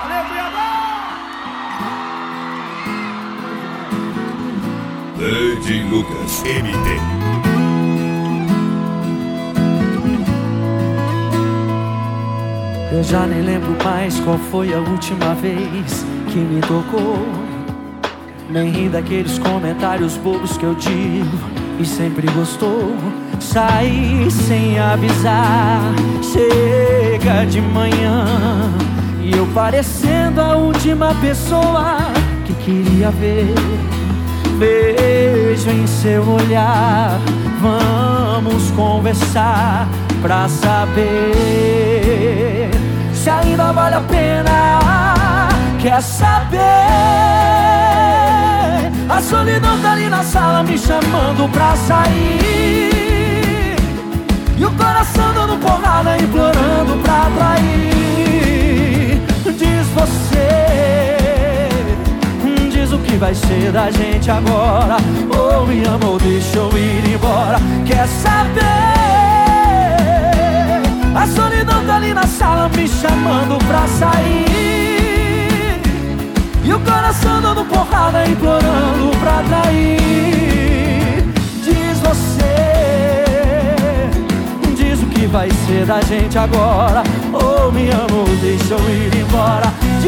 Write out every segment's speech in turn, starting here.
Valeu, Cuiabá! DJ Lucas MT. Eu já nem lembro mais qual foi a última vez que me tocou. Nem ri daqueles comentários bobos que eu digo e sempre gostou. Saí sem avisar, chega de manhã e eu parecendo a última pessoa que queria ver. Vejo em seu olhar, vamos conversar pra saber se ainda vale a pena. Quer saber? A solidão tá ali na sala me chamando pra sair, e o coração dando porrada implorando pra atrair. Diz você, diz o que vai ser da gente agora. Ou me ama ou deixa eu ir embora. Quer saber? A solidão tá ali na sala me chamando pra sair, e o coração dando porrada implorando pra atrair. Diz você, diz o que vai ser da gente agora. Ou me ama ou deixa eu ir embora. De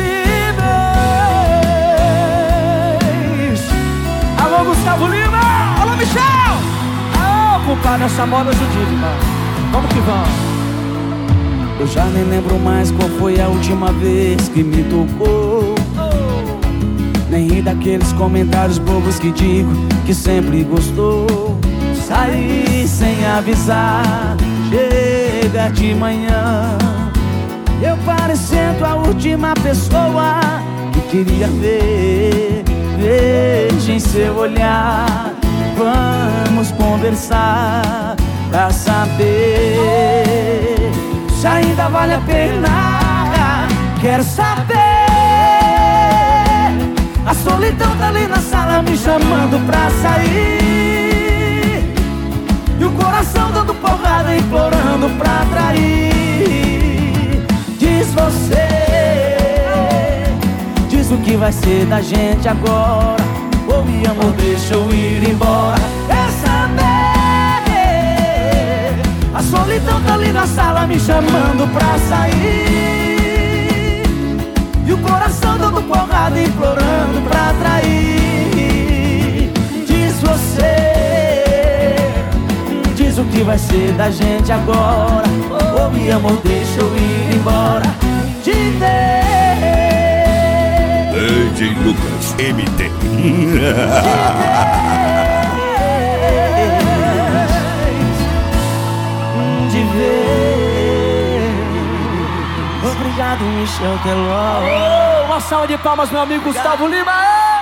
vez. Alô, Gustavo Lima! Alô, Michel! Alô, compadre, essa moda judica. Vamos que vamos. Eu já nem lembro mais qual foi a última vez que me tocou. Nem ri daqueles comentários bobos que digo que sempre gostou. Saí sem avisar, chega de manhã, eu parecendo a última pessoa que queria ver. Vejo em seu olhar, vamos conversar pra saber se ainda vale a pena. Quero saber. A solidão tá ali na sala me chamando pra sair, e o coração dando porrada implorando pra atrair. Diz você, diz o que vai ser da gente agora. Ou me ama ou deixa eu ir embora. Quer saber? A solidão tá ali na sala me chamando pra sair, e o coração dando porrada implorando pra atrair. Diz você, diz o que vai ser da gente agora. Ou me ama ou deixa eu ir embora. De vez. DJ Lucas MT. De vez. Obrigado, Michel Teló. Uma salva de palmas, meu amigo Gustavo Lima.